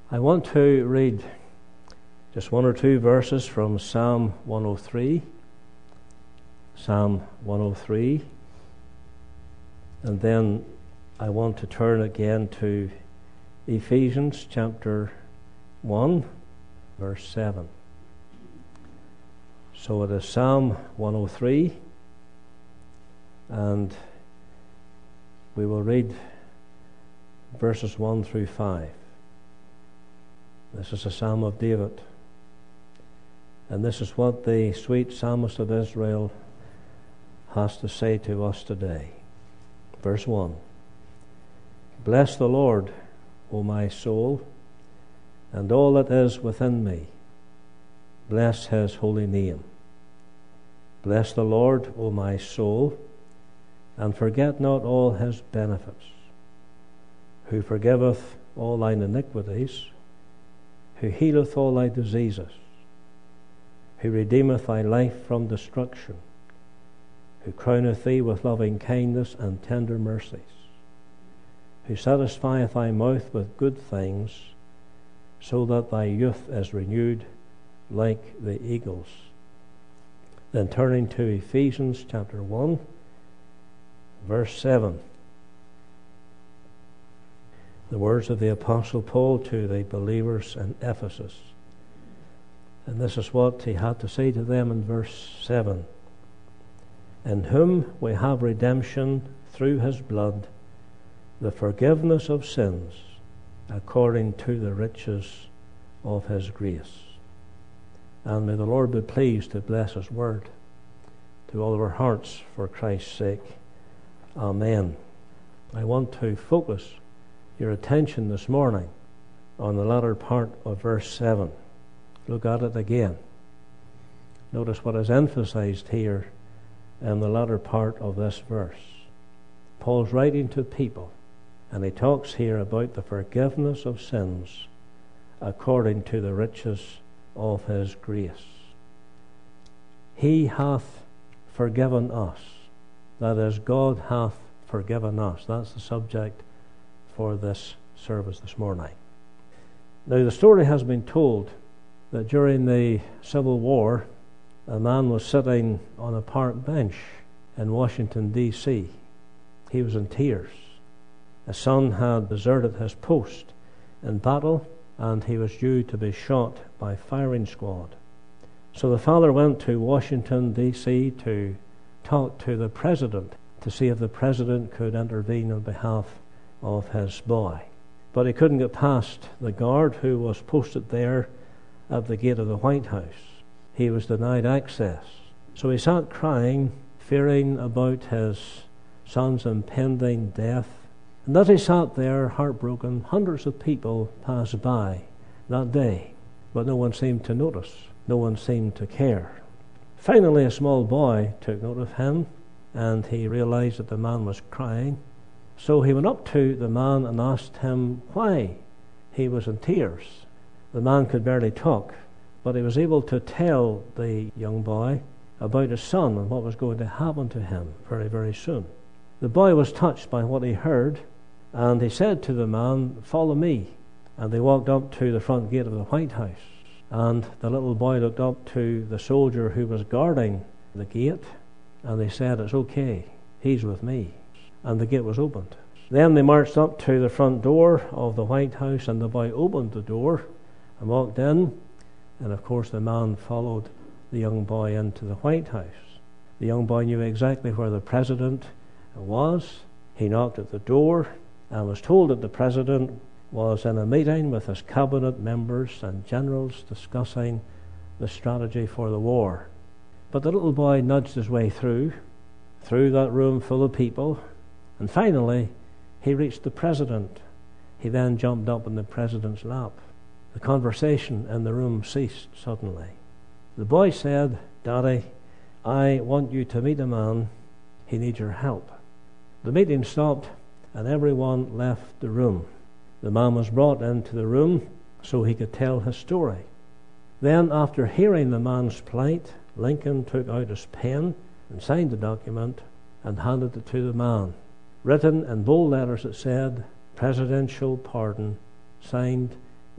I want to read just one or two verses from Psalm 103. Psalm 103. And then I want to turn again to Ephesians chapter 1, verse 7. So it is Psalm 103, and we will read verses 1 through 5. This is a Psalm of David, and this is what the sweet psalmist of Israel has to say to us today. Verse 1. Bless the Lord, O my soul, and all that is within me. Bless his holy name. Bless the Lord, O my soul, and forget not all his benefits, who forgiveth all thine iniquities, who healeth all thy diseases, who redeemeth thy life from destruction, who crowneth thee with loving kindness and tender mercies, who satisfieth thy mouth with good things, so that thy youth is renewed like the eagles. Then turning to Ephesians chapter 1, verse 7. The words of the Apostle Paul to the believers in Ephesus. And this is what he had to say to them in verse 7. In whom we have redemption through his blood, the forgiveness of sins, according to the riches of his grace. And may the Lord be pleased to bless his word to all of our hearts for Christ's sake. Amen. I want to focus your attention this morning on the latter part of verse 7. Look at it again. Notice what is emphasized here in the latter part of this verse. Paul's writing to people, and he talks here about the forgiveness of sins according to the riches of his grace. He hath forgiven us. That is, God hath forgiven us. That's the subject for this service this morning. Now, the story has been told that during the Civil War, a man was sitting on a park bench in Washington, D.C. He was in tears. His son had deserted his post in battle, and he was due to be shot by firing squad. So the father went to Washington, D.C. to talk to the president to see if the president could intervene on behalf of his boy. But he couldn't get past the guard who was posted there at the gate of the White House. He was denied access. So he sat crying, fearing about his son's impending death. And as he sat there, heartbroken, hundreds of people passed by that day, but no one seemed to notice. No one seemed to care. Finally, a small boy took note of him, and he realized that the man was crying. So he went up to the man and asked him why he was in tears. The man could barely talk, but he was able to tell the young boy about his son and what was going to happen to him very, very soon. The boy was touched by what he heard, and he said to the man, "Follow me." And they walked up to the front gate of the White House. And the little boy looked up to the soldier who was guarding the gate, and they said, "It's okay, he's with me." And the gate was opened. Then they marched up to the front door of the White House, and the boy opened the door and walked in. And of course the man followed the young boy into the White House. The young boy knew exactly where the president was. He knocked at the door and was told that the president was in a meeting with his cabinet members and generals discussing the strategy for the war. But the little boy nudged his way through that room full of people, and finally he reached the president. He then jumped up in the president's lap. The conversation in the room ceased suddenly. The boy said, "Daddy, I want you to meet a man. He needs your help." The meeting stopped and everyone left the room. The man was brought into the room so he could tell his story. Then, after hearing the man's plight, Lincoln took out his pen and signed the document and handed it to the man. Written in bold letters it said, "Presidential pardon, signed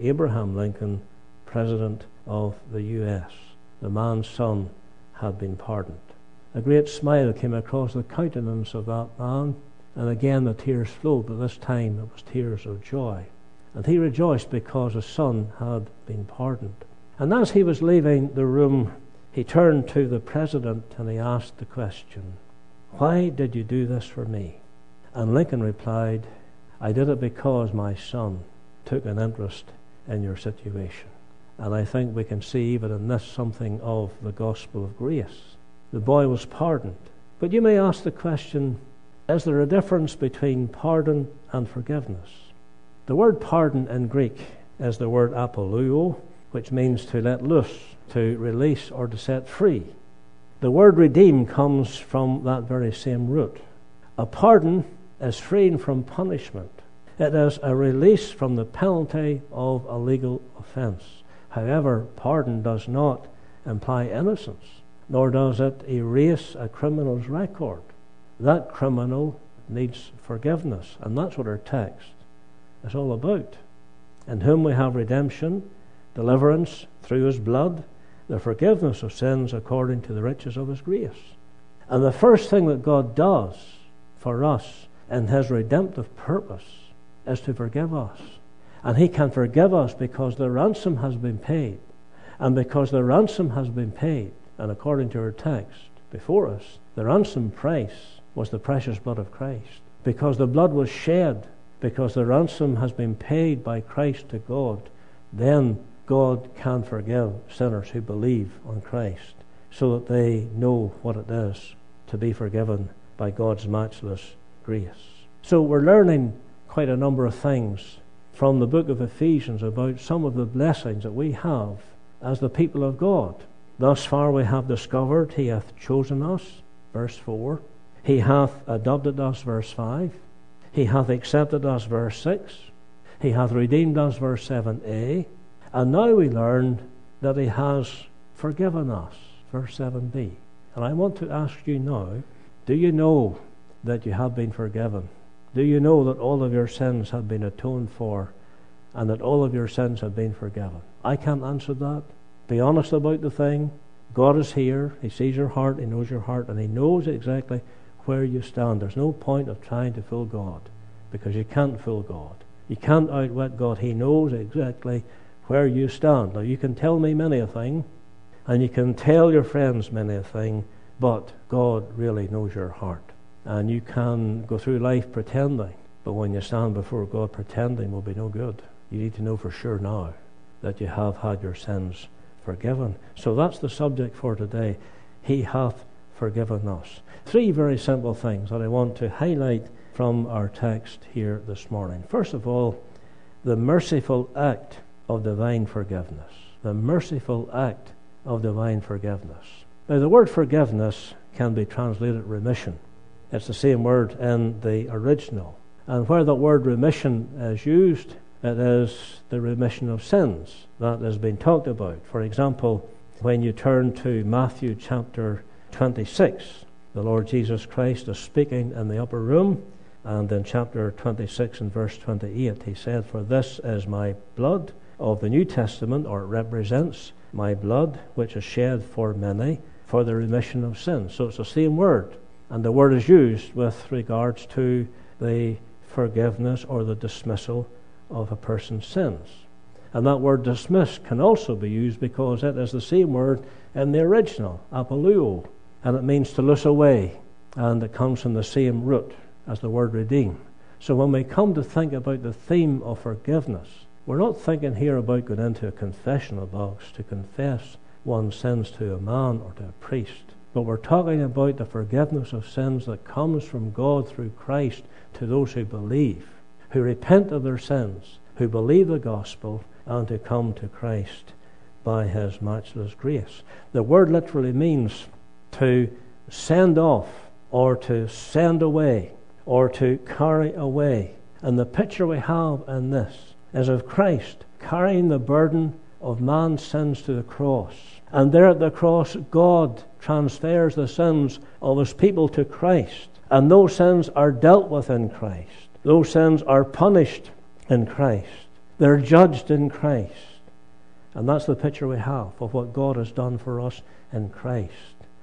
Abraham Lincoln, President of the U.S. The man's son had been pardoned. A great smile came across the countenance of that man, and again the tears flowed, but this time it was tears of joy. And he rejoiced because his son had been pardoned. And as he was leaving the room, he turned to the president and he asked the question, "Why did you do this for me?" And Lincoln replied, "I did it because my son took an interest in your situation." And I think we can see even in this something of the gospel of grace. The boy was pardoned. But you may ask the question, is there a difference between pardon and forgiveness? The word pardon in Greek is the word apoluo, which means to let loose, to release, or to set free. The word redeem comes from that very same root. A pardon is freeing from punishment. It is a release from the penalty of a legal offense. However, pardon does not imply innocence, nor does it erase a criminal's record. That criminal needs forgiveness, and that's what our text is all about. In whom we have redemption, deliverance through his blood, the forgiveness of sins according to the riches of his grace. And the first thing that God does for us in his redemptive purpose is to forgive us. And he can forgive us because the ransom has been paid. And because the ransom has been paid, and according to our text before us, the ransom price was the precious blood of Christ. Because the blood was shed, because the ransom has been paid by Christ to God, then God can forgive sinners who believe on Christ, so that they know what it is to be forgiven by God's matchless grace. So we're learning quite a number of things from the book of Ephesians about some of the blessings that we have as the people of God. Thus far we have discovered he hath chosen us, verse 4. He hath adopted us, verse 5. He hath accepted us, verse 6. He hath redeemed us, verse 7a. And now we learn that he has forgiven us, verse 7b. And I want to ask you now, do you know that you have been forgiven? Do you know that all of your sins have been atoned for and that all of your sins have been forgiven? I can't answer that. Be honest about the thing. God is here. He sees your heart. He knows your heart. And he knows exactly where you stand. There's no point of trying to fool God, because you can't fool God. You can't outwit God. He knows exactly where you stand. Now, you can tell me many a thing, and you can tell your friends many a thing, but God really knows your heart. And you can go through life pretending, but when you stand before God, pretending will be no good. You need to know for sure now that you have had your sins forgiven. So that's the subject for today. He hath forgiven us. Three very simple things that I want to highlight from our text here this morning. First of all, the merciful act of divine forgiveness. The merciful act of divine forgiveness. Now, the word forgiveness can be translated remission. It's the same word in the original. And where the word remission is used, it is the remission of sins that has been talked about. For example, when you turn to Matthew chapter 26, the Lord Jesus Christ is speaking in the upper room, and in chapter 26 and verse 28, he said, "For this is my blood of the New Testament," or it represents my blood, which is shed for many for the remission of sins. So it's the same word. And the word is used with regards to the forgiveness or the dismissal of a person's sins. And that word dismiss can also be used because it is the same word in the original, apoluo, and it means to loose away, and it comes from the same root as the word redeem. So when we come to think about the theme of forgiveness, we're not thinking here about going into a confessional box to confess one's sins to a man or to a priest. But we're talking about the forgiveness of sins that comes from God through Christ to those who believe, who repent of their sins, who believe the gospel, and who come to Christ by his matchless grace. The word literally means to send off, or to send away, or to carry away. And the picture we have in this is of Christ carrying the burden of man's sins to the cross. And there at the cross, God transfers the sins of his people to Christ. And those sins are dealt with in Christ. Those sins are punished in Christ. They're judged in Christ. And that's the picture we have of what God has done for us in Christ.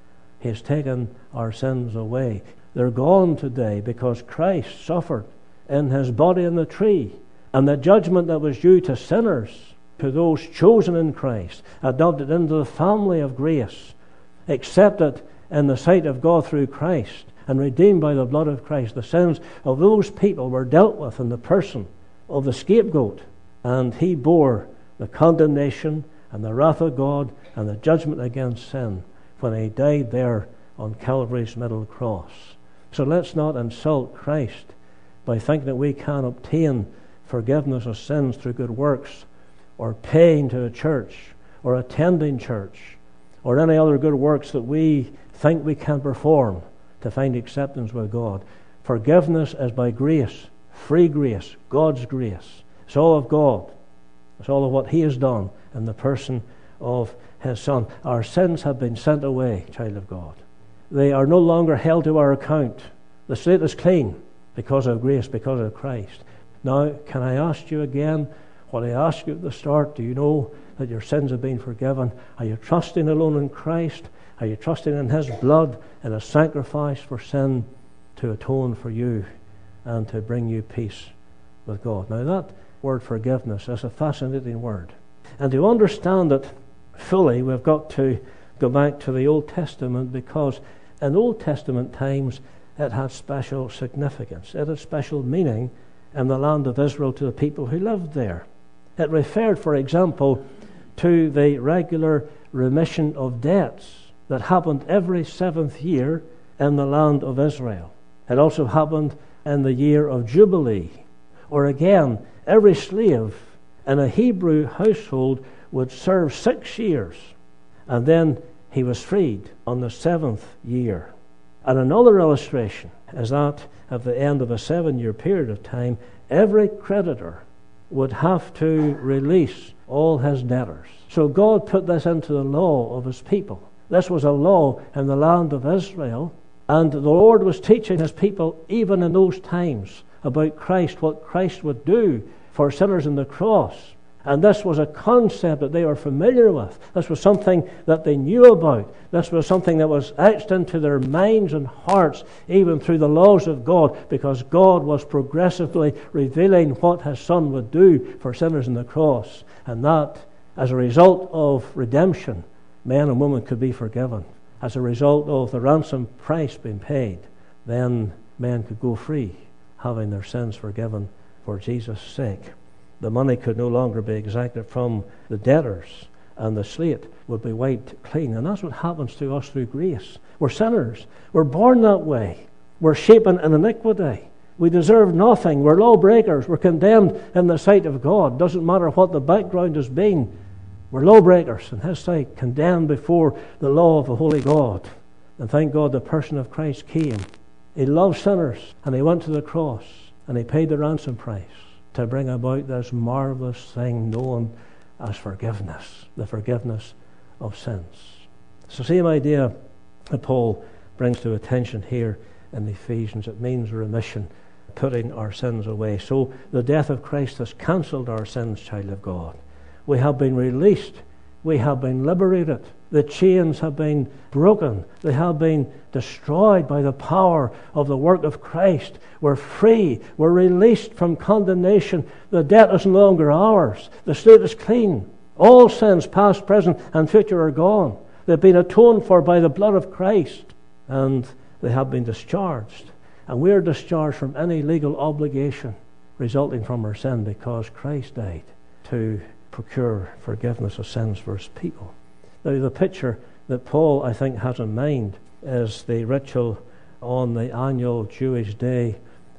He has taken our sins away. They're gone today because Christ suffered in his body on the tree. And the judgment that was due to sinners, to those chosen in Christ, adopted into the family of grace, accepted in the sight of God through Christ, and redeemed by the blood of Christ, the sins of those people were dealt with in the person of the scapegoat. And he bore the condemnation and the wrath of God and the judgment against sin when he died there on Calvary's middle cross. So let's not insult Christ by thinking that we can obtain forgiveness of sins through good works, or paying to a church, or attending church, or any other good works that we think we can perform to find acceptance with God. Forgiveness is by grace, free grace, God's grace. It's all of God. It's all of what he has done in the person of his Son. Our sins have been sent away, child of God. They are no longer held to our account. The slate is clean because of grace, because of Christ. Now, can I ask you again what I asked you at the start? Do you know that your sins have been forgiven? Are you trusting alone in Christ? Are you trusting in his blood and his sacrifice for sin to atone for you and to bring you peace with God? Now, that word forgiveness is a fascinating word. And to understand it fully, we've got to go back to the Old Testament, because in Old Testament times it had special significance. It had special meaning in the land of Israel to the people who lived there. It referred, for example, to the regular remission of debts that happened every 7th year in the land of Israel. It also happened in the year of Jubilee. Or again, every slave in a Hebrew household would serve 6 years, and then he was freed on the 7th year. And another illustration is that at the end of a 7-year period of time, every creditor would have to release all his debtors. So God put this into the law of his people. This was a law in the land of Israel, and the Lord was teaching his people even in those times about Christ, what Christ would do for sinners on the cross. And this was a concept that they were familiar with. This was something that they knew about. This was something that was etched into their minds and hearts, even through the laws of God, because God was progressively revealing what his Son would do for sinners on the cross. And that, as a result of redemption, men and women could be forgiven. As a result of the ransom price being paid, then men could go free, having their sins forgiven for Jesus' sake. The money could no longer be exacted from the debtors, and the slate would be wiped clean. And that's what happens to us through grace. We're sinners. We're born that way. We're shapen in iniquity. We deserve nothing. We're lawbreakers. We're condemned in the sight of God. Doesn't matter what the background has been. We're lawbreakers in his sight, condemned before the law of the holy God. And thank God the person of Christ came. He loved sinners, and he went to the cross, and he paid the ransom price to bring about this marvelous thing known as forgiveness, the forgiveness of sins. It's the same idea that Paul brings to attention here in Ephesians. It means remission, putting our sins away. So the death of Christ has cancelled our sins, child of God. We have been released. We have been liberated. The chains have been broken. They have been destroyed by the power of the work of Christ. We're free. We're released from condemnation. The debt is no longer ours. The slate is clean. All sins, past, present, and future, are gone. They've been atoned for by the blood of Christ, and they have been discharged. And we are discharged from any legal obligation resulting from our sin, because Christ died to procure forgiveness of sins for his people. Now, the picture that Paul, I think, has in mind is the ritual on the annual Jewish day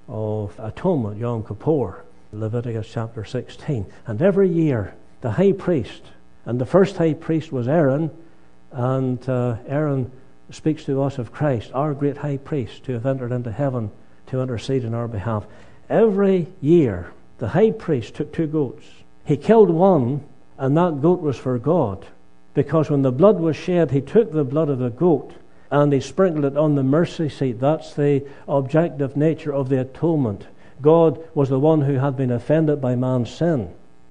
of atonement, Yom Kippur, Leviticus chapter 16. And every year, the high priest, and the first high priest was Aaron, and Aaron speaks to us of Christ, our great high priest, who have entered into heaven to intercede on our behalf. Every year, the high priest took 2 goats. He killed one, and that goat was for God, because when the blood was shed, he took the blood of the goat and he sprinkled it on the mercy seat. That's the objective nature of the atonement. God was the one who had been offended by man's sin.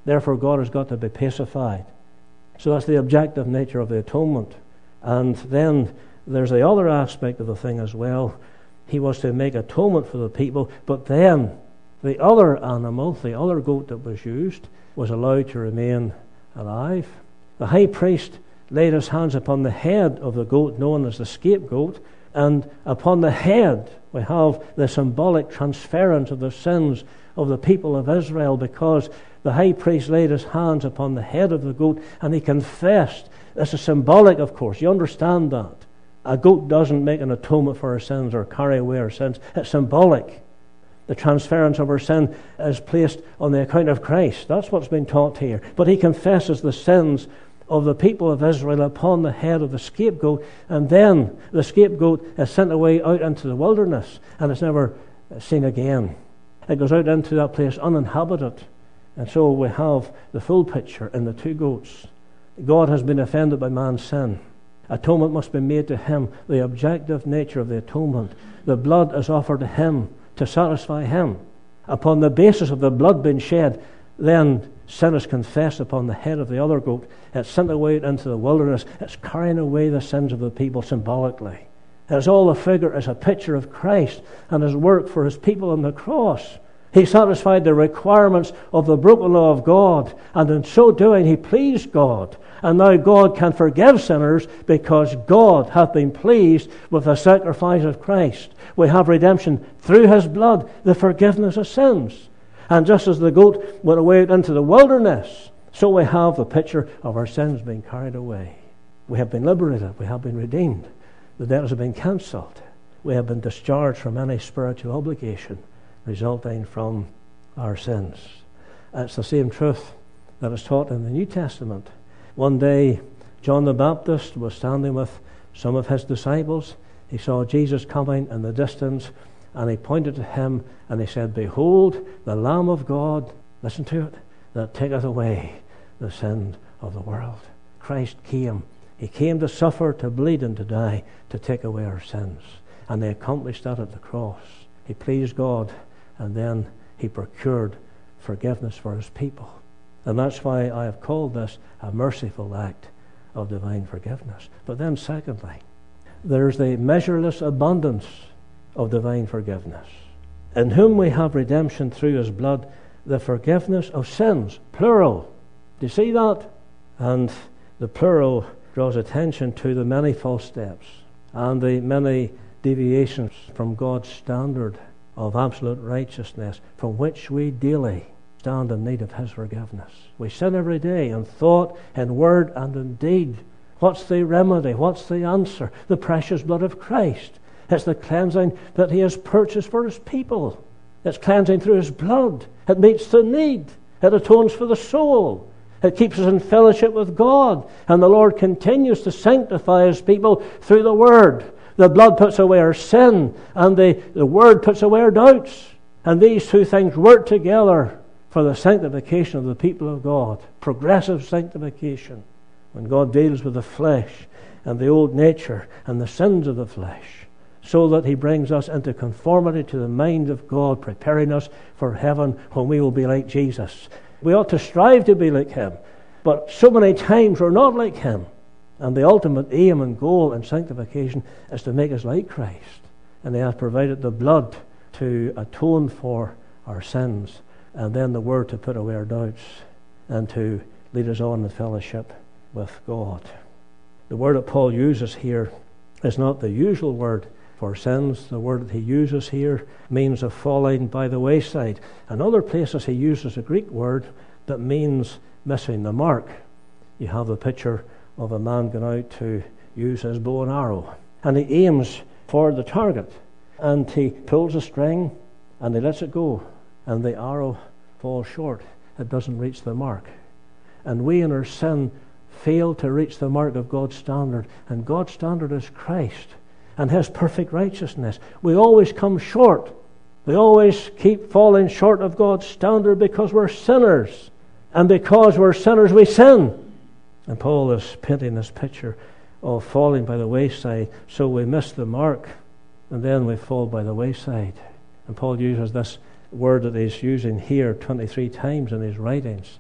Therefore, God has got to be pacified. So that's the objective nature of the atonement. And then there's the other aspect of the thing as well. He was to make atonement for the people, but then the other animal, the other goat that was used, was allowed to remain alive. The high priest laid his hands upon the head of the goat, known as the scapegoat, and upon the head we have the symbolic transference of the sins of the people of Israel, because the high priest laid his hands upon the head of the goat and he confessed. This is symbolic, of course. You understand that. A goat doesn't make an atonement for our sins or carry away our sins. It's symbolic. The transference of our sin is placed on the account of Christ. That's what's been taught here. But he confesses the sins of the people of Israel upon the head of the scapegoat, and then the scapegoat is sent away out into the wilderness, and it's never seen again. It goes out into that place uninhabited. And so we have the full picture in the two goats. God has been offended by man's sin. Atonement must be made to him. The objective nature of the atonement. The blood is offered to him to satisfy him. Upon the basis of the blood being shed, then sin is confessed upon the head of the other goat. It's sent away into the wilderness. It's carrying away the sins of the people symbolically. It's all a figure, it's a picture of Christ and his work for his people on the cross. He satisfied the requirements of the broken law of God, and in so doing he pleased God. And now God can forgive sinners because God hath been pleased with the sacrifice of Christ. We have redemption through his blood, the forgiveness of sins. And just as the goat went away into the wilderness, so we have the picture of our sins being carried away. We have been liberated, we have been redeemed. The debts have been cancelled. We have been discharged from any spiritual obligation resulting from our sins. It's the same truth that is taught in the New Testament. One day, John the Baptist was standing with some of his disciples. He saw Jesus coming in the distance, and he pointed to him, and he said, "Behold, the Lamb of God," listen to it, "that taketh away the sin of the world." Christ came. He came to suffer, to bleed, and to die, to take away our sins. And they accomplished that at the cross. He pleased God, and then he procured forgiveness for his people. And that's why I have called this a merciful act of divine forgiveness. But then secondly, there's the measureless abundance of divine forgiveness. In whom we have redemption through his blood, the forgiveness of sins, plural. Do you see that? And the plural draws attention to the many false steps and the many deviations from God's standard of absolute righteousness, from which we daily stand in need of his forgiveness. We sin every day in thought, in word, and in deed. What's the remedy? What's the answer? The precious blood of Christ. It's the cleansing that he has purchased for his people. It's cleansing through his blood. It meets the need. It atones for the soul. It keeps us in fellowship with God. And the Lord continues to sanctify his people through the Word. The blood puts away our sin, and the Word puts away our doubts. And these two things work together for the sanctification of the people of God. Progressive sanctification. When God deals with the flesh and the old nature and the sins of the flesh, so that he brings us into conformity to the mind of God, preparing us for heaven when we will be like Jesus. We ought to strive to be like him, but so many times we're not like him. And the ultimate aim and goal in sanctification is to make us like Christ. And he has provided the blood to atone for our sins, and then the Word to put away our doubts and to lead us on in fellowship with God. The word that Paul uses here is not the usual word for sins. The word that he uses here means of falling by the wayside. In other places he uses a Greek word that means missing the mark. You have the picture of a man going out to use his bow and arrow, and he aims for the target, and he pulls a string and he lets it go, and the arrow falls short. It doesn't reach the mark. And we in our sin fail to reach the mark of God's standard, and God's standard is Christ and his perfect righteousness. We always come short. We always keep falling short of God's standard because we're sinners, and because we're sinners we sin. And Paul is painting this picture of falling by the wayside, so we miss the mark, and then we fall by the wayside. And Paul uses this word that he's using here 23 times in his writings,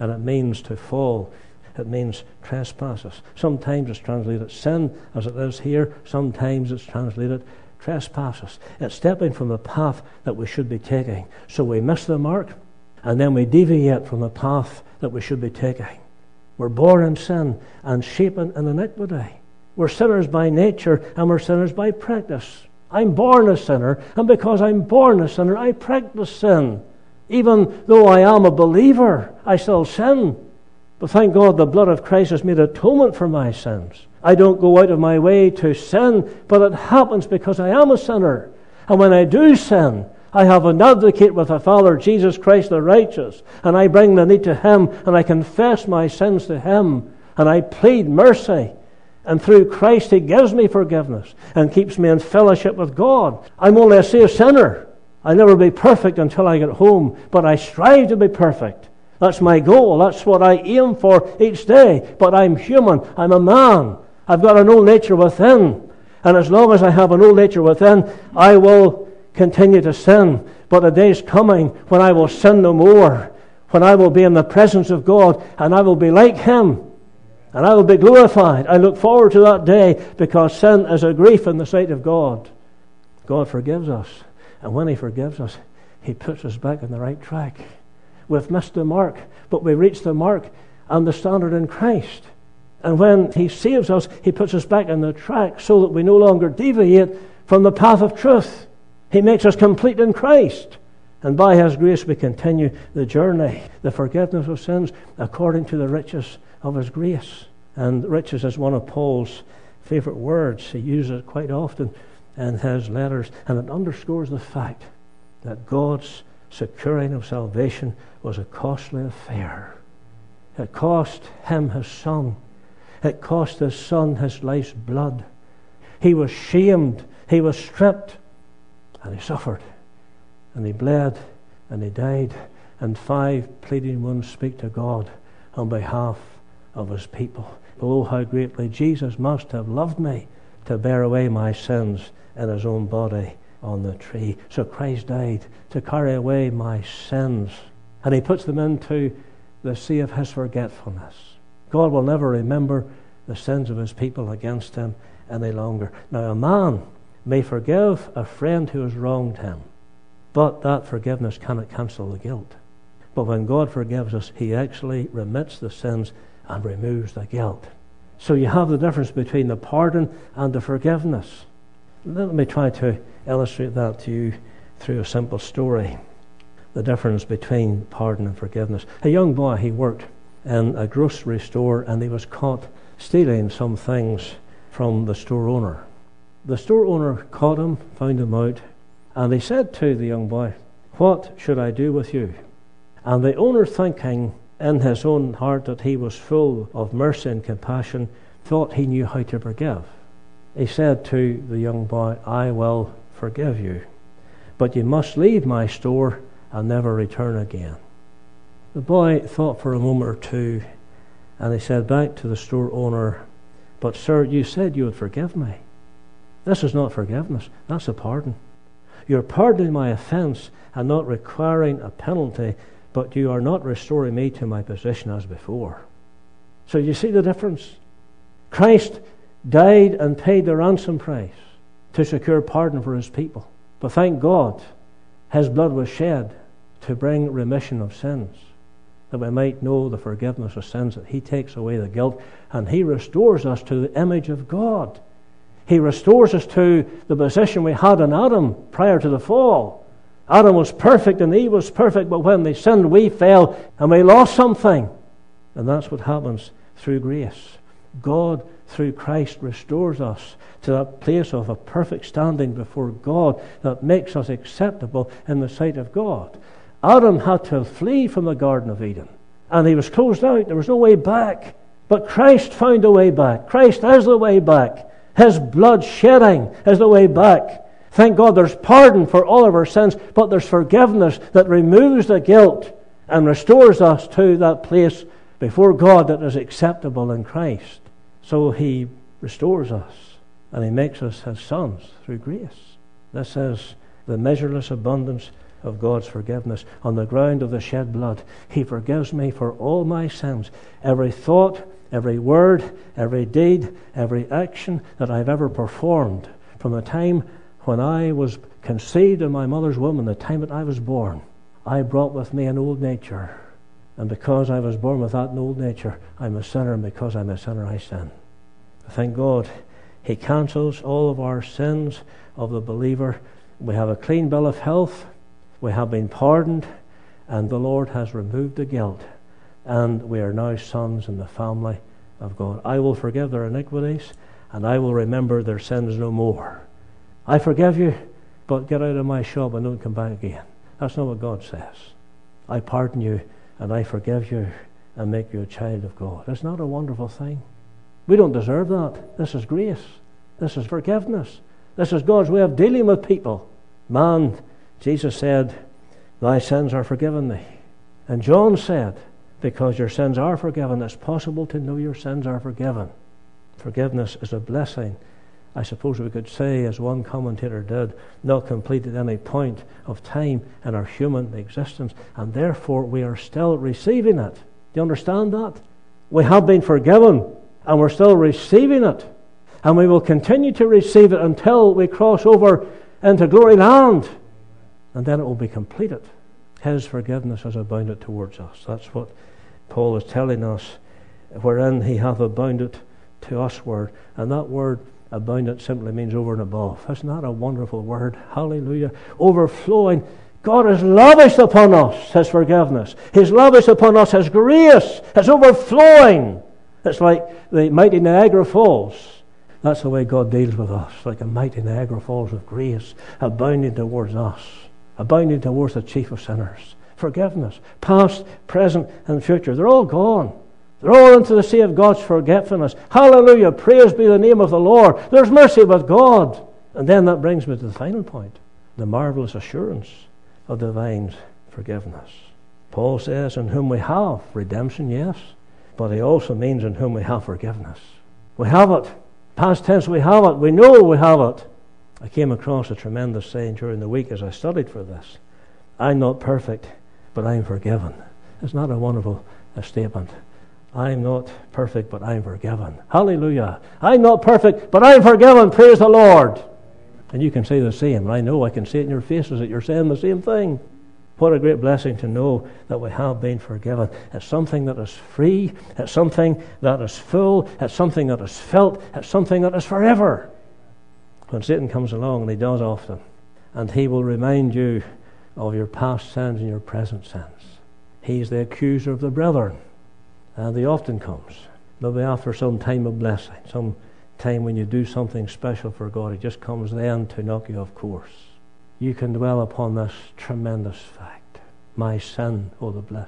and it means to fall. It means trespasses. Sometimes it's translated sin, as it is here. Sometimes it's translated trespasses. It's stepping from the path that we should be taking. So we miss the mark, and then we deviate from the path that we should be taking. We're born in sin and shapen in iniquity. We're sinners by nature, and we're sinners by practice. I'm born a sinner, and because I'm born a sinner, I practice sin. Even though I am a believer, I still sin. But thank God the blood of Christ has made atonement for my sins. I don't go out of my way to sin, but it happens because I am a sinner. And when I do sin, I have an advocate with the Father, Jesus Christ the righteous. And I bring the need to Him, and I confess my sins to Him. And I plead mercy. And through Christ He gives me forgiveness and keeps me in fellowship with God. I'm only a saved sinner. I'll never be perfect until I get home, but I strive to be perfect. That's my goal. That's what I aim for each day. But I'm human. I'm a man. I've got an old nature within. And as long as I have an old nature within, I will continue to sin. But a day's coming when I will sin no more, when I will be in the presence of God, and I will be like Him. And I will be glorified. I look forward to that day because sin is a grief in the sight of God. God forgives us. And when He forgives us, He puts us back on the right track. We've missed the mark, but we reached the mark and the standard in Christ. And when He saves us, He puts us back on the track so that we no longer deviate from the path of truth. He makes us complete in Christ. And by His grace we continue the journey, the forgiveness of sins according to the riches of His grace. And riches is one of Paul's favourite words. He uses it quite often in his letters, and it underscores the fact that God's securing of salvation was a costly affair. It cost Him His Son. It cost His Son His life's blood. He was shamed, He was stripped, and He suffered, and He bled, and He died, and 5 pleading ones speak to God on behalf of His people. Oh, how greatly Jesus must have loved me to bear away my sins in His own body on the tree. So Christ died to carry away my sins, and He puts them into the sea of His forgetfulness. God will never remember the sins of His people against Him any longer. Now, a man may forgive a friend who has wronged him, but that forgiveness cannot cancel the guilt. But when God forgives us, He actually remits the sins and removes the guilt. So you have the difference between the pardon and the forgiveness. Let me try to illustrate that to you through a simple story. The difference between pardon and forgiveness. A young boy, he worked in a grocery store, and he was caught stealing some things from the store owner. The store owner caught him, found him out, and he said to the young boy, "What should I do with you?" And the owner, thinking in his own heart that he was full of mercy and compassion, thought he knew how to forgive. He said to the young boy, "I will forgive you, but you must leave my store and never return again." The boy thought for a moment or two, and he said back to the store owner, "But sir, you said you would forgive me." This is not forgiveness, that's a pardon. You're pardoning my offence and not requiring a penalty, but you are not restoring me to my position as before. So you see the difference? Christ died and paid the ransom price to secure pardon for His people. But thank God, His blood was shed to bring remission of sins, that we might know the forgiveness of sins, that He takes away the guilt, and He restores us to the image of God. He restores us to the position we had in Adam prior to the fall. Adam was perfect and Eve was perfect, but when they sinned, we fell and we lost something. And that's what happens through grace. God, through Christ, restores us to that place of a perfect standing before God that makes us acceptable in the sight of God. Adam had to flee from the Garden of Eden, and he was closed out. There was no way back. But Christ found a way back. Christ is the way back. His blood shedding is the way back. Thank God there's pardon for all of our sins, but there's forgiveness that removes the guilt and restores us to that place before God that is acceptable in Christ. So He restores us, and He makes us His sons through grace. This is the measureless abundance of God's forgiveness. On the ground of the shed blood, He forgives me for all my sins. Every thought, every word, every deed, every action that I've ever performed from the time when I was conceived in my mother's womb and the time that I was born, I brought with me an old nature. And because I was born with that old nature, I'm a sinner, and because I'm a sinner, I sin. Thank God, He cancels all of our sins of the believer. We have a clean bill of health. We have been pardoned, and the Lord has removed the guilt. And we are now sons in the family of God. I will forgive their iniquities, and I will remember their sins no more. I forgive you, but get out of my shop and don't come back again. That's not what God says. I pardon you, and I forgive you, and make you a child of God. Isn't that a wonderful thing? We don't deserve that. This is grace. This is forgiveness. This is God's way of dealing with people. Man, Jesus said, thy sins are forgiven thee. And John said, because your sins are forgiven, it's possible to know your sins are forgiven. Forgiveness is a blessing. I suppose we could say, as one commentator did, not complete at any point of time in our human existence, and therefore we are still receiving it. Do you understand that? We have been forgiven, and we're still receiving it. And we will continue to receive it until we cross over into glory land. And then it will be completed. His forgiveness has abounded towards us. That's what Paul is telling us, wherein He hath abounded to usward. And that word abundant simply means over and above. Isn't that a wonderful word? Hallelujah. Overflowing. God has lavished upon us His forgiveness. He's lavished upon us His grace. It's overflowing. It's like the mighty Niagara Falls. That's the way God deals with us, like a mighty Niagara Falls of grace, abounding towards us, abounding towards the chief of sinners. Forgiveness, past, present, and future. They're all gone. They're all into the sea of God's forgetfulness. Hallelujah, praise be the name of the Lord. There's mercy with God. And then that brings me to the final point, the marvelous assurance of divine forgiveness. Paul says, in whom we have redemption, yes, but he also means in whom we have forgiveness. We have it. Past tense, we have it. We know we have it. I came across a tremendous saying during the week as I studied for this. I'm not perfect, but I'm forgiven. Isn't that a wonderful statement? I'm not perfect, but I'm forgiven. Hallelujah. I'm not perfect, but I'm forgiven. Praise the Lord. And you can say the same. I know I can see it in your faces that you're saying the same thing. What a great blessing to know that we have been forgiven. It's something that is free. It's something that is full. It's something that is felt. It's something that is forever. When Satan comes along, and he does often, and he will remind you of your past sins and your present sins. He's the accuser of the brethren. And he often comes. Maybe after some time of blessing, some time when you do something special for God, he just comes then to knock you off course. You can dwell upon this tremendous fact. My sin, oh the bliss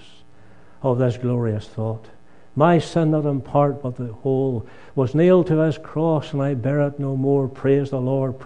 of this glorious thought. My sin, not in part but the whole, was nailed to His cross, and I bear it no more. Praise the Lord,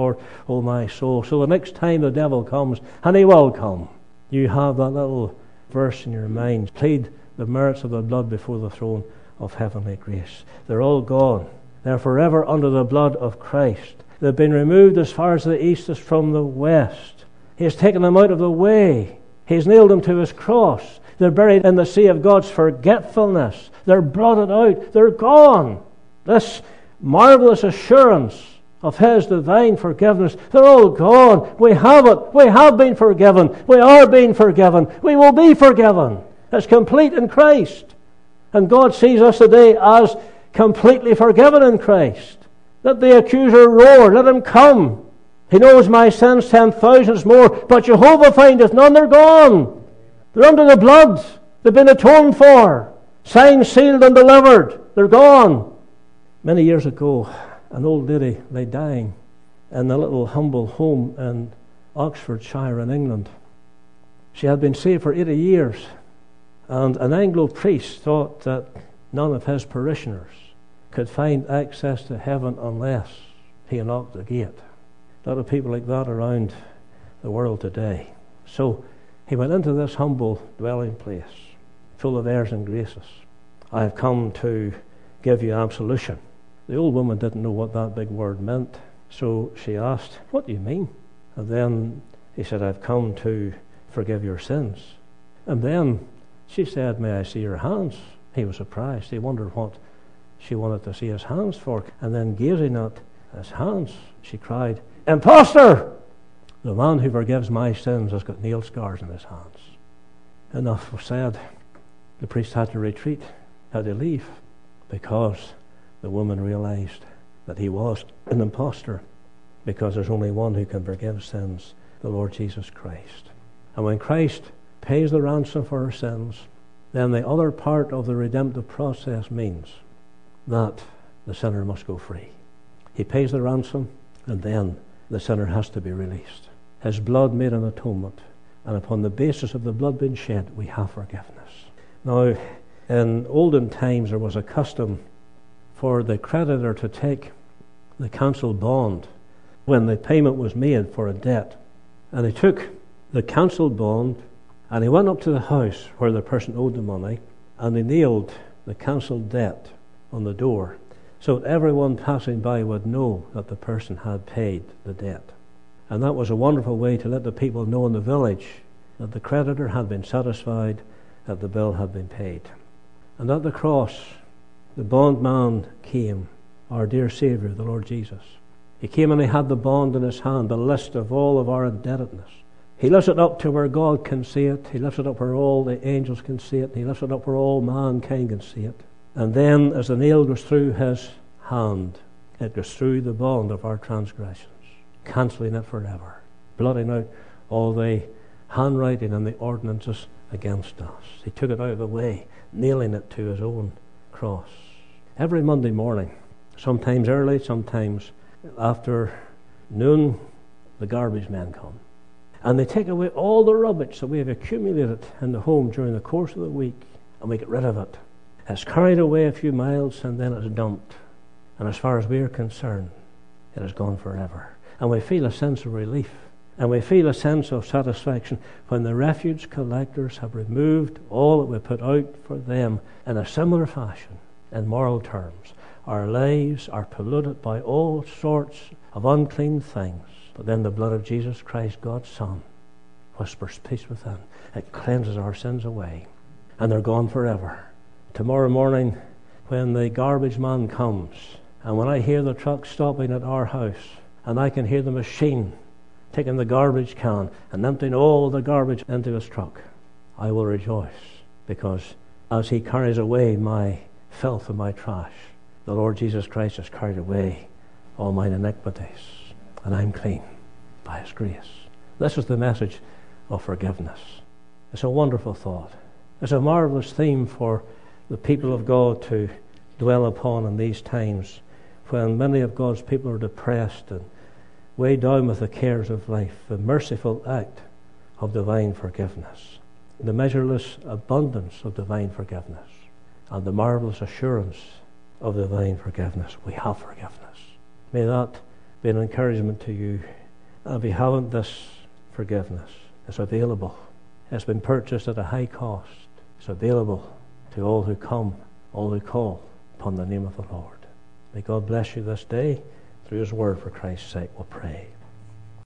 oh my soul. So the next time the devil comes, and he will come, you have that little verse in your mind. Plead the merits of the blood before the throne of heavenly grace. They're all gone. They're forever under the blood of Christ. They've been removed as far as the east is from the west. He has taken them out of the way. He's nailed them to His cross. They're buried in the sea of God's forgetfulness. They're blotted out. They're gone. This marvelous assurance of His divine forgiveness, they're all gone. We have it. We have been forgiven. We are being forgiven. We will be forgiven. It's complete in Christ. And God sees us today as completely forgiven in Christ. Let the accuser roar. Let him come. He knows my sins 10,000 more, but Jehovah findeth none. They're gone. They're under the blood. They've been atoned for. Signed, sealed, and delivered. They're gone. Many years ago, an old lady lay dying in a little humble home in Oxfordshire in England. She had been saved for 80 years. And an Anglo priest thought that none of his parishioners could find access to heaven unless he unlocked the gate. A lot of people like that around the world today. So he went into this humble dwelling place, full of airs and graces. I have come to give you absolution. The old woman didn't know what that big word meant, so she asked, what do you mean? And then He said, I've come to forgive your sins. And then she said, may I see your hands? He was surprised. He wondered what she wanted to see his hands for. And then gazing at his hands, she cried, Imposter! The man who forgives my sins has got nail scars in his hands. Enough was said. The priest had to retreat, had to leave, because the woman realized that he was an imposter, because there's only one who can forgive sins, the Lord Jesus Christ. And when Christ pays the ransom for our sins, then the other part of the redemptive process means that the sinner must go free. He pays the ransom, and then the sinner has to be released. His blood made an atonement, and upon the basis of the blood being shed, we have forgiveness. Now, in olden times, there was a custom for the creditor to take the council bond when the payment was made for a debt. And he took the council bond and he went up to the house where the person owed the money, and he nailed the council debt on the door so that everyone passing by would know that the person had paid the debt. And that was a wonderful way to let the people know in the village that the creditor had been satisfied, that the bill had been paid. And at the cross, the bondman came, our dear Saviour, the Lord Jesus. He came and he had the bond in his hand, the list of all of our indebtedness. He lifts it up to where God can see it. He lifts it up where all the angels can see it. He lifts it up where all mankind can see it. And then as the nail goes through his hand, it goes through the bond of our transgressions, cancelling it forever, blotting out all the handwriting and the ordinances against us. He took it out of the way, nailing it to his own cross. Every Monday morning, sometimes early, sometimes after noon, the garbage men come. And they take away all the rubbish that we have accumulated in the home during the course of the week, and we get rid of it. It's carried away a few miles and then it's dumped. And as far as we are concerned, it is gone forever. And we feel a sense of relief. And we feel a sense of satisfaction when the refuge collectors have removed all that we put out for them in a similar fashion, in moral terms. Our lives are polluted by all sorts of unclean things. But then the blood of Jesus Christ, God's Son, whispers peace within. It cleanses our sins away. And they're gone forever. Tomorrow morning, when the garbage man comes, and when I hear the truck stopping at our house, and I can hear the machine taking the garbage can and emptying all the garbage into his truck, I will rejoice, because as he carries away my filth and my trash, the Lord Jesus Christ has carried away all mine iniquities, and I'm clean by his grace. This is the message of forgiveness. It's a wonderful thought. It's a marvelous theme for the people of God to dwell upon in these times when many of God's people are depressed and weighed down with the cares of life. The merciful act of divine forgiveness, the measureless abundance of divine forgiveness, and the marvelous assurance of divine forgiveness. We have forgiveness. May that be an encouragement to you. And if you haven't this forgiveness, it's available. It's been purchased at a high cost. It's available to all who come, all who call upon the name of the Lord. May God bless you this day through his word for Christ's sake. We'll pray.